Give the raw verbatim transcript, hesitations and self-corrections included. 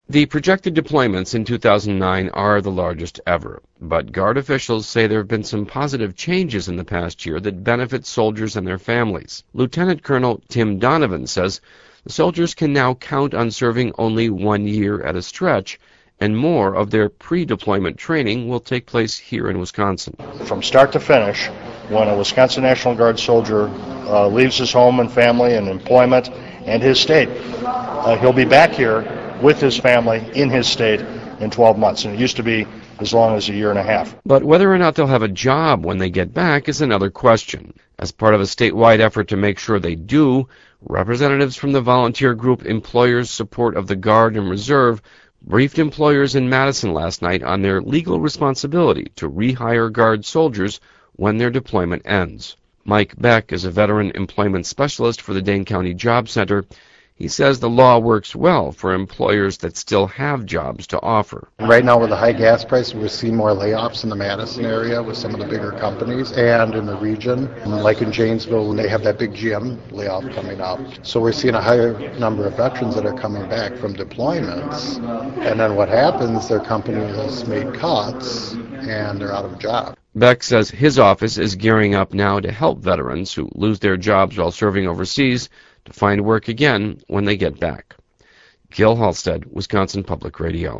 The projected deployments in two thousand nine are the largest ever, but Guard officials say there have been some positive changes in the past year that benefit soldiers and their families. Lieutenant Colonel Tim Donovan says the soldiers can now count on serving only one year at a stretch, and more of their pre-deployment training will take place here in Wisconsin. From start to finish, when a Wisconsin National Guard soldier uh, leaves his home and family and employment and his state, uh, he'll be back here with his family in his state in twelve months, and it used to be as long as a year and a half. But whether or not they'll have a job when they get back is another question. As part of a statewide effort to make sure they do, representatives from the volunteer group Employers Support of the Guard and Reserve briefed employers in Madison last night on their legal responsibility to rehire Guard soldiers when their deployment ends. Mike Beck is a veteran employment specialist for the Dane County Job Center. He says the law works well for employers that still have jobs to offer. Right now with the high gas prices, we're seeing more layoffs in the Madison area with some of the bigger companies and in the region. Like in Janesville, they have that big G M layoff coming up. So we're seeing a higher number of veterans that are coming back from deployments. And then what happens, their company has made cuts and they're out of a job. Beck says his office is gearing up now to help veterans who lose their jobs while serving overseas to find work again when they get back. Gil Halstead, Wisconsin Public Radio.